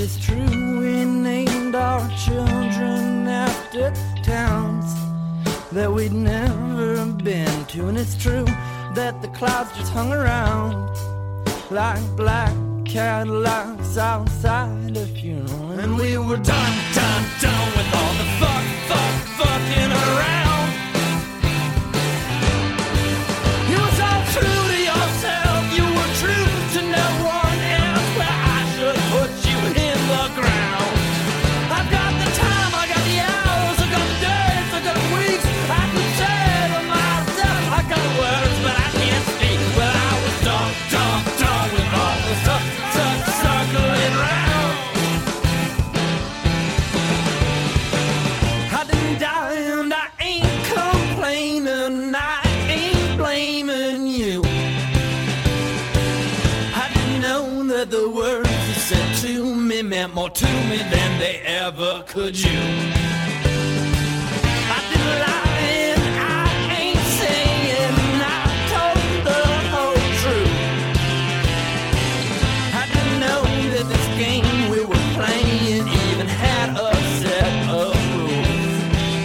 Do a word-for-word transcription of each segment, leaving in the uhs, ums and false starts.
it's true, we named our children after towns that we'd never been to. And it's true that the clouds just hung around like black Cadillacs outside a funeral. And we were done, done, done with all the fuck, fuck, fucking around. You was all true to yourself, you were true to no one else. Well, I should put you in the ground. I've got the time, I got the hours, I got the days, I got the weeks. I could say to myself, I got the words, but I can't speak. Well, I was done, done, done with all the stuff, stuff circling round. I didn't die and I ain't complaining, I ain't blaming you. I didn't know that the words you said to me meant more to me than they ever could you. I didn't lie and I ain't saying I told the whole truth. I didn't know that this game we were playing even had a set of rules.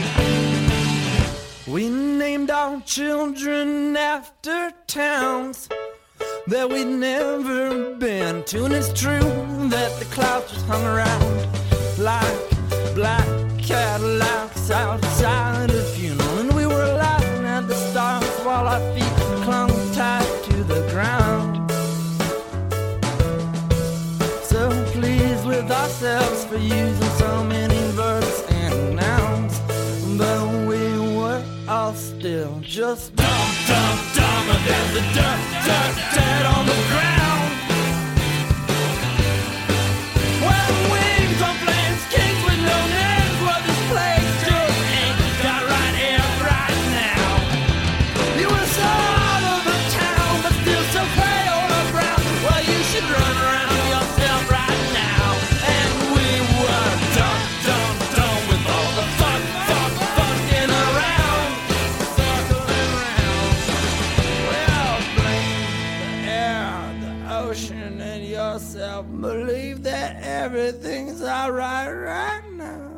We named our children after towns that we'd never been to. And it's true that the clouds just hung around like black Cadillacs outside a funeral. And we were laughing at the stars while our feet clung tight to the ground. So pleased with ourselves for using so many verbs and nouns, but we were all still just dumb, dumb, dumber than the dirt, dirt, dirt on the ground. Well, wings on flames, kings with no names. Well, this place just ain't got right here, right now. You were so out of the town, but still so pale or brown. Well, you should run around yourself right now. And we were done, done, done with all the fuck, fuck, fucking around. Circling around. Well, blame the air, the ocean, and yourself. Believe that everything's alright right now.